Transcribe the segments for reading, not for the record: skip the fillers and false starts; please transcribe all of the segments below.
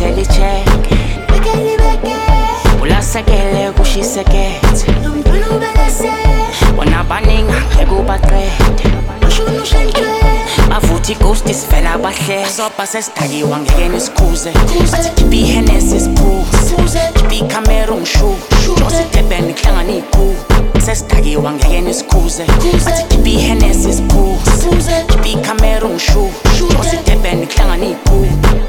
licheke ulasekele kushisekethe bona baninga ekubaqede bavuthi ghost isivela bahle sobha sesidakiwa ngeke nisikhuze bathi khipha ihenesi siphuze khipha ikhamera ungishu Josi Durban kuhlangana iy'khu sesidakiwa ngeke nisikhuze bathi khipha ihenesi siphuze khipha ikhamera ungishu Josi Durban kuhlangana iy'khu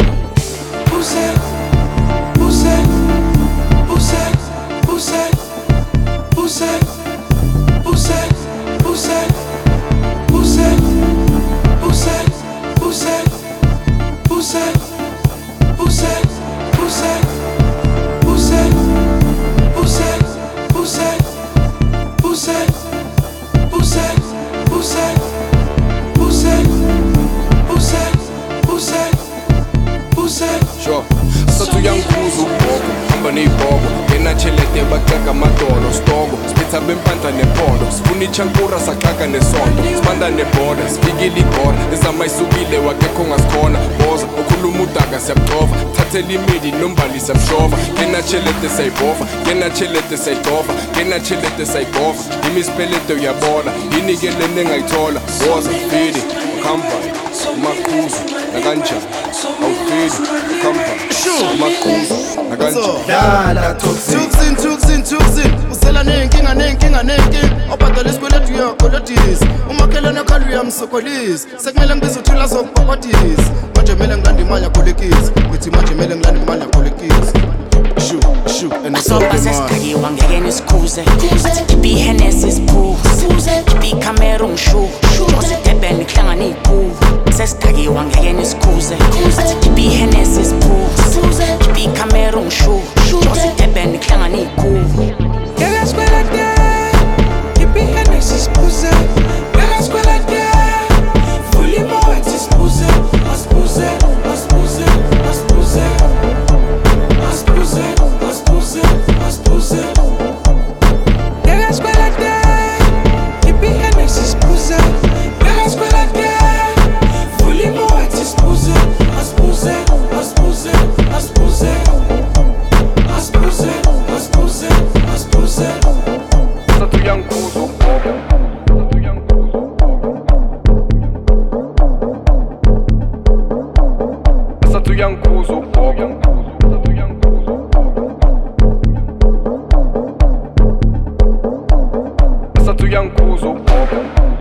bempanta nepondo sifuna ichankura saxaka nesondo sibanda neboda sifikile igora ezamayisukile wakekho ngasikhona boza okhuluma udaka siyabucova thathela imidi nombali siyamshova ngenachelete sayibova ngenachelete sayidova ngenachelete sayigova imisipelete uyabona inikelene engayithola boza fili khamba umaquzu nakanjani awufili khamba umaquzu nakanjani dala tuksin usela nenkinga obhadala isikweletu uyakolotisa umakhelwane akhala uyamsokolisa sekumele ngibiza uthula zokubhokotisa manje kumele ngilanda imali yakolekisa uthi manje kumele ngilanda imali yakolekisa asoba sesidakiwa ngeke nisikhuze bathi khipha ihenesi siphuze khipha ikhamera ungishu Josi Durban kuhlangana iy'khu sesidakiwa ngeke nisikhuze bathi khipha ihenesi siphuze khipha ikhamera ungishu Josi Durban kuhlangana iy'khu Yankuzo